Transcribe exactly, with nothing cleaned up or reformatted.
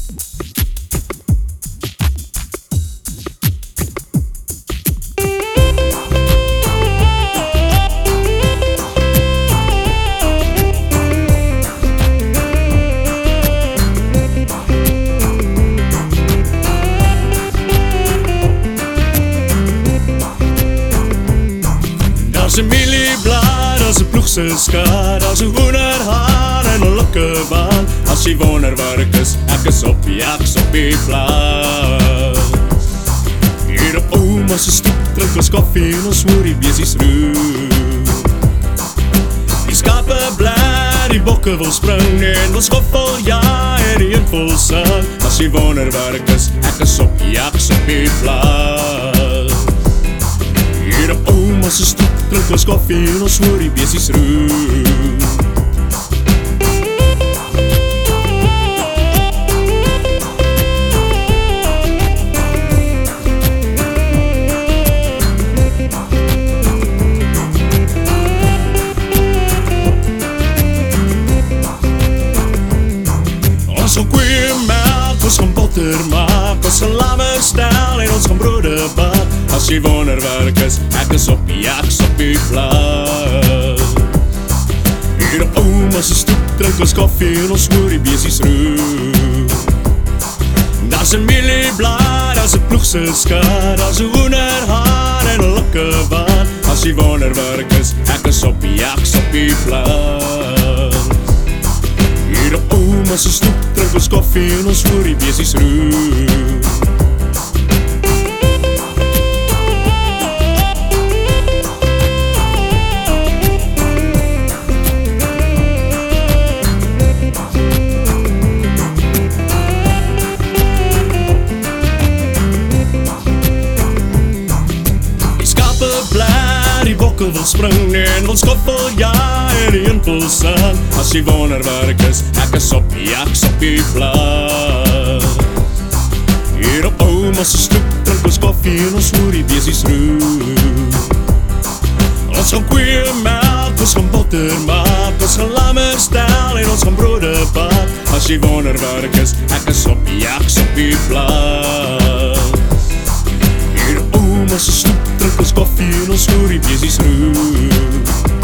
Daar's 'n mielieblad, daar's 'n ploeg se skat, daar's 'n hoenderhaan en 'n lukkebaan. As jy wonder waar ek is, ek is op jaks op die plaas. Hier op ouma se stoep drink ons koffie en ons hoor die besies roep. Die skape bly, die bokke wil spring en ons koffel ja en die een vol sang. As jy wonder waar ek is, ek is op jaks op die plaas. Hier op ouma se stoep drink ons koffie en ons hoor die besies roep. Ons gaan koeie melk, ons gaan botter maak, ons gaan lamme stel en ons gaan brode bak. As jy wonder waar ek is, ek is op jaks op die plaas. Hier op ouma se stoep drink ons koffie en ons hoor die besies roep. Daar's 'n mielieblad, daar's 'n ploeg se skat, daar's 'n hoenderhaan en 'n lukkebaan. As jy wonder waar ek is, ek is op jaks op die plaas. Hier op ouma se stoep drink ons koffie en ons hoor die besies roep. Die bokke wil spring en ons koppel ja en die een vol sang. As jy wonder waar ek is, ek is op jaks op die plaas. Hier op ouma se stoep drink ons koffie en ons hoor die besies roep. Ons gaan koeie melk, ons gaan botter maak, ons gaan lamme stel en ons gaan brode bak. As jy wonder waar ek is, ek is op jaks op die plaas. Hier op ouma se stoep drink ons koffie en ons hoor die besies roep.